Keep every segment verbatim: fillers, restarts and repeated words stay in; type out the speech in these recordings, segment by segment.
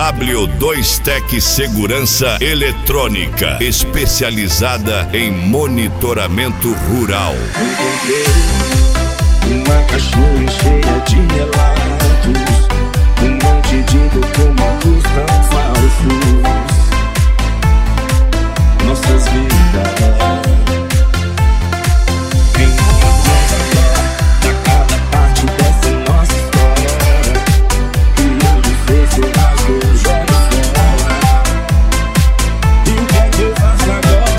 W dois Tech Segurança Eletrônica, especializada em monitoramento rural. Uma caixinha cheia de relatos, um monte de documentos tão falsos. Nossas vidas em da cada parte dessa nossa história. E onde fez eu rasgo, jogo fora. E o que é que eu faço agora?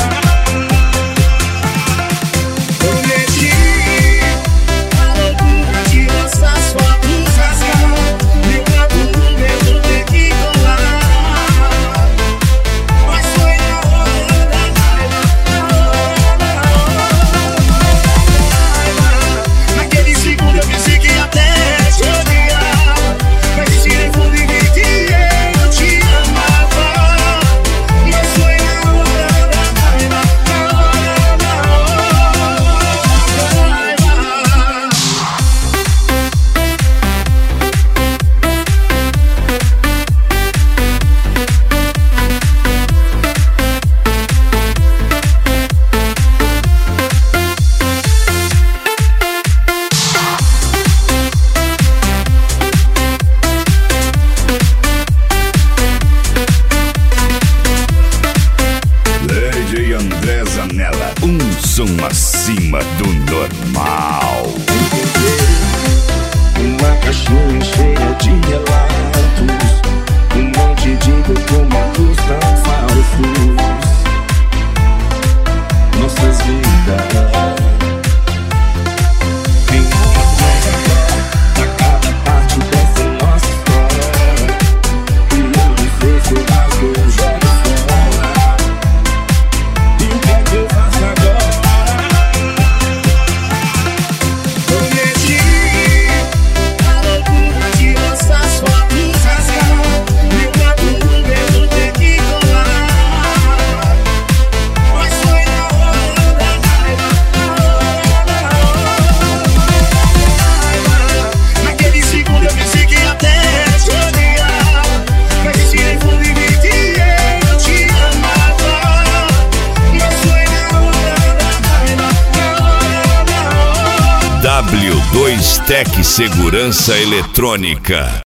André Zanella, um som acima do normal. Uma caixinha cheia de relatos, um monte de documentos tão falsos. Nossas vidas em da cada parte dessa nossa história. E onde fez eu rasgo, jogo fora. E o que é que eu faço agora? Prometi a loucura de lançar sua luz rasgar. Meu lado no medo ter que colar. Mas foi na hora da raiva, na hora da raiva. Naquele segundo eu pensei que até te odiar. Mas estirei fundo e vi que eu te amava. Mas foi na hora da raiva, na hora da hora. W dois Tech Segurança Eletrônica.